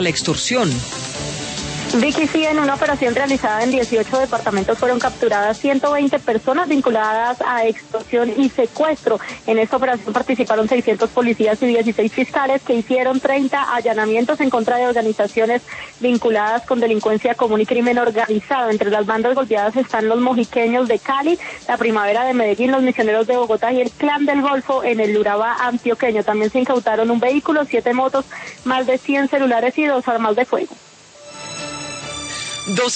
la extorsión. Vicky, sí, en una operación realizada en 18 departamentos fueron capturadas 120 personas vinculadas a extorsión y secuestro. En esta operación participaron 600 policías y 16 fiscales que hicieron 30 allanamientos en contra de organizaciones vinculadas con delincuencia común y crimen organizado. Entre las bandas golpeadas están los mojiqueños de Cali, la Primavera de Medellín, los Misioneros de Bogotá y el Clan del Golfo en el Urabá antioqueño. También se incautaron un vehículo, 7 motos, más de 100 celulares y 2 armas de fuego.